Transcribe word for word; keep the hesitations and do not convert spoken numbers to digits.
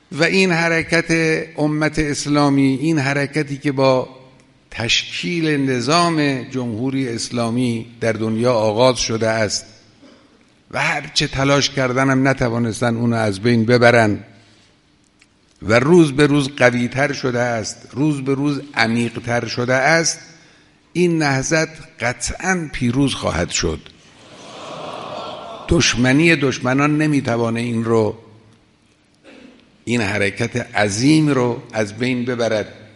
و این حرکت امت اسلامی، این حرکتی که با تشکیل نظام جمهوری اسلامی در دنیا آغاز شده است و هرچه تلاش کردن هم نتوانستن اونو از بین ببرن و روز به روز قوی تر شده است، روز به روز عمیق تر شده است، این نهضت قطعاً پیروز خواهد شد. دشمنی دشمنان نمیتوانه این رو، این حرکت عظیم رو از بین ببرد.